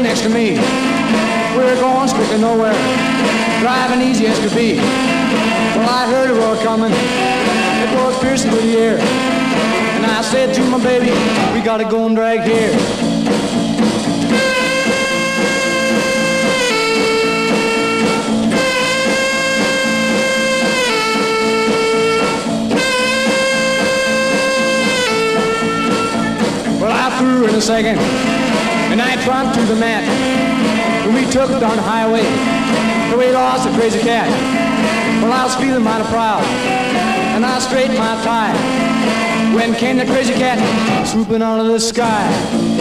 next to me. We're going strictly nowhere, driving easy as could be. Well, I heard a roar coming, it was piercing through the air. And I said to my baby, we gotta go and drag here. Well, I threw in a second, and I trumped to the mat. And we took down the highway, and we lost a crazy cat. Well, I was feeling mighty proud, and I straightened my tie. When came the crazy cat, swooping out of the sky.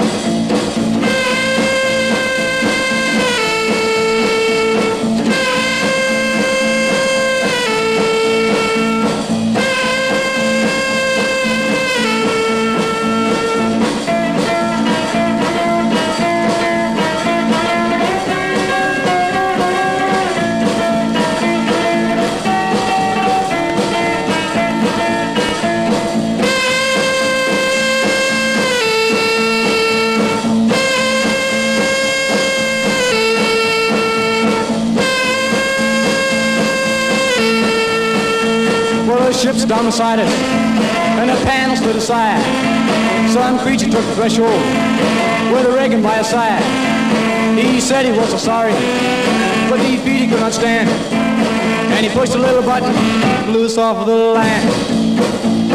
Ships down beside us, and the panels to the side. Some creature took the threshold with a Reagan by his side. He said he wasn't sorry, but the defeat he could not stand. And he pushed a little button, blew us off of the land.